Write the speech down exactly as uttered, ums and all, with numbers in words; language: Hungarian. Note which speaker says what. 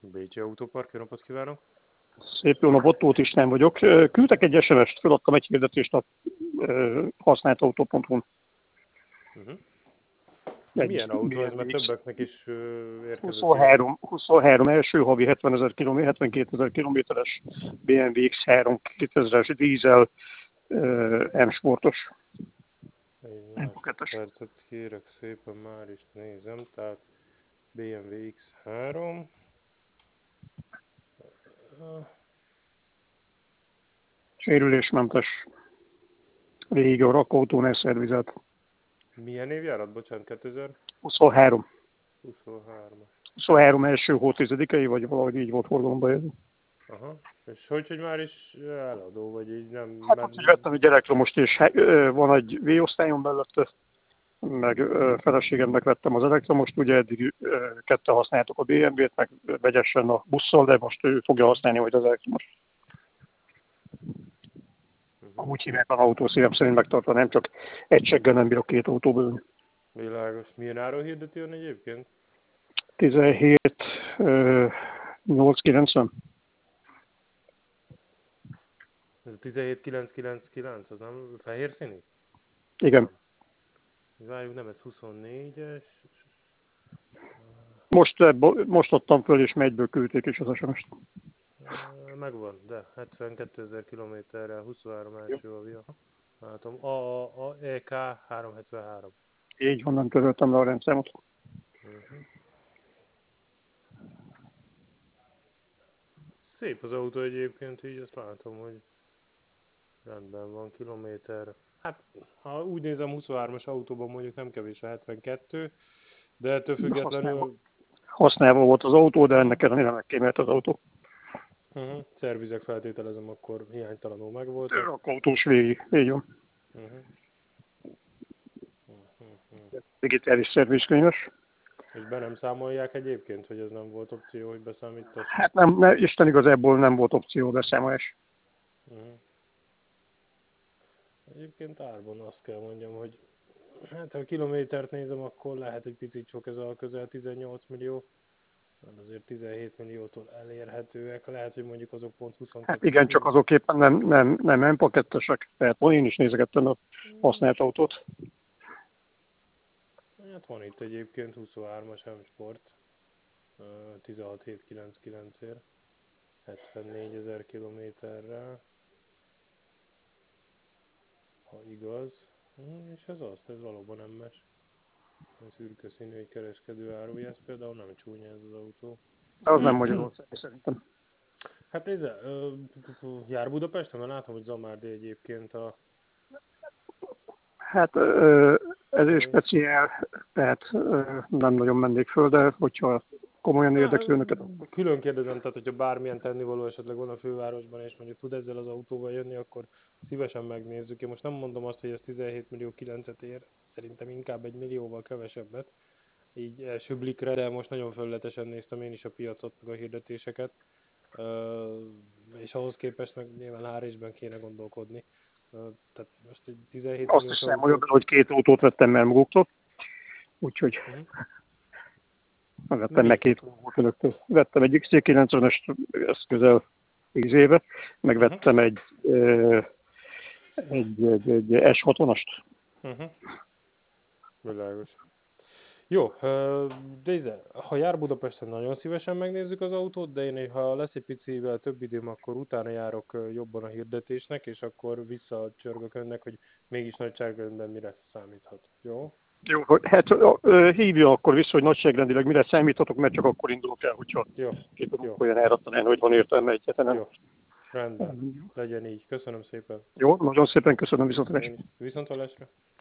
Speaker 1: Bécsi Autópark, jó napot kívánok!
Speaker 2: Szép jó napot, Tóth István vagyok. Küldtek egy es em est, feladtam egy hirdetést a használt autó pont hu-n.
Speaker 1: Uh-huh.
Speaker 2: Egy
Speaker 1: Milyen autó ez, mert
Speaker 2: bé em vé
Speaker 1: többeknek is uh, érkezett
Speaker 2: huszonhárom, huszonhárom első havi hetvenezer kilométer, hetvenkétezer kilométeres bé em vé iksz három kétezres dízel uh, M-sportos.
Speaker 1: Egy
Speaker 2: M kettes.
Speaker 1: percet kérek szépen, már is nézem, tehát bé em vé iksz három. Uh,
Speaker 2: Sérülésmentes. Végig a rakóautónál szervizelt.
Speaker 1: milyen évjárat, bocsánat, kétezer-huszonhárom?
Speaker 2: huszonhárom. huszonhárom első hó tizedikei, vagy valahogy így volt forgalomba jönni.
Speaker 1: Aha. És hogy, hogy már is eladó, vagy így nem...
Speaker 2: Hát
Speaker 1: mert...
Speaker 2: ott is vettem egy elektromost, és van egy V-osztályon mellette, meg feleségemnek vettem az elektromost, ugye eddig ketten használtuk a bé em vét, meg vegyesen a busszal, de most ő fogja használni majd az elektromost.
Speaker 1: Uh-huh.
Speaker 2: Úgy hívják az autó szívem szerint megtartva, nem csak egy seggel nem bírok két autóba ülni.
Speaker 1: Világos. Milyen áron hirdeti ön egyébként?
Speaker 2: tizenhét nyolcszázkilencven.
Speaker 1: Ez a tizenhét kilencszázkilencvenkilenc, az nem fehér színű?
Speaker 2: Igen.
Speaker 1: Várjuk, nem, ez huszonnégyes.
Speaker 2: Most, most adtam föl, és megyből küldték is az es em est.
Speaker 1: Megvan, de hetvenkétezer kilométerrel, huszonhárom első avia. Látom, A A E K háromszázhetvenhárom.
Speaker 2: Így van, nem töröltem le a rendszámot.
Speaker 1: Uh-huh. Szép az autó egyébként, így azt látom, hogy rendben van kilométer. Hát, ha úgy nézem, huszonhármas autóban mondjuk nem kevés a hetvenkettő, de ettől függetlenül...
Speaker 2: Használva, használva volt az autó, de ennek ellenére megkémelt az autó.
Speaker 1: Uh-huh. Szervizek feltételezem, akkor hiánytalanul megvolt.
Speaker 2: A autós végig, így van.
Speaker 1: Uh-huh. Uh-huh.
Speaker 2: Digitális szervizkönyves.
Speaker 1: És be nem számolják egyébként, hogy ez nem volt opció, hogy beszámítass?
Speaker 2: Hát nem, ne, Isten igazából nem volt opció beszámolás.
Speaker 1: Uh-huh. Egyébként árban azt kell mondjam, hogy hát ha a kilométert nézem, akkor lehet egy picit sok, ez a közel tizennyolc millió. Hát azért tizenhét milliótól elérhetőek, lehet, hogy mondjuk azok pont huszonkettő.
Speaker 2: Hát igen, csak azok éppen nem, nem, nem M-pakettesek, tehát én is nézegettem a használt autót.
Speaker 1: Hát van itt egyébként huszonhármas M-Sport, tizenhat hétszázkilencvenkilencért, hetvennégy kilométerrel, ha igaz. És ez azt, ez valóban M-es. Szürke színű, egy kereskedő árulja, ez például nem csúnya ez az autó.
Speaker 2: De az nem Magyarország szerintem.
Speaker 1: Hát nézze, jár Budapesten, mert látom, hogy Zamárdi egyébként a...
Speaker 2: Hát ez is speciál, tehát nem nagyon mennék föl, de hogyha komolyan érdekli önöket.
Speaker 1: Külön kérdezem, tehát hogyha bármilyen tennivaló esetleg van a fővárosban, és mondjuk tud ezzel az autóval jönni, akkor szívesen megnézzük. Én most nem mondom azt, hogy ez tizenhét millió kilencet ér, szerintem inkább egy millióval kevesebbet, így első blikre, de most nagyon felületesen néztem én is a piacot, meg a hirdetéseket, és ahhoz képest meg nyilván árésben kéne gondolkodni. Tehát most egy tizenhét
Speaker 2: Azt
Speaker 1: milliós
Speaker 2: hiszem, autó... hogy két autót vettem el maguktól, úgyhogy uh-huh. vettem meg két autót önöktől. Vettem egy iksz cé kilencvenes, ez közel tíz éve, meg vettem uh-huh. egy, egy, egy, egy es hatvanast.
Speaker 1: Uh-huh. Világos. Jó, de ha jár Budapesten, nagyon szívesen megnézzük az autót, de én, ha lesz egy picivel több időm, akkor utána járok jobban a hirdetésnek, és akkor visszacsörgök önnek, hogy mégis nagyságrendben mire számíthat. Jó?
Speaker 2: Jó, hát hívja akkor vissza, hogy nagyságrendileg mire számíthatok, mert csak akkor indulok el, hogyha képünk olyan elrattanán, hogy van értelme egyetlen.
Speaker 1: Jó, rendben, legyen így. Köszönöm szépen.
Speaker 2: Jó, nagyon szépen köszönöm, viszontlátásra.
Speaker 1: Viszontlátásra.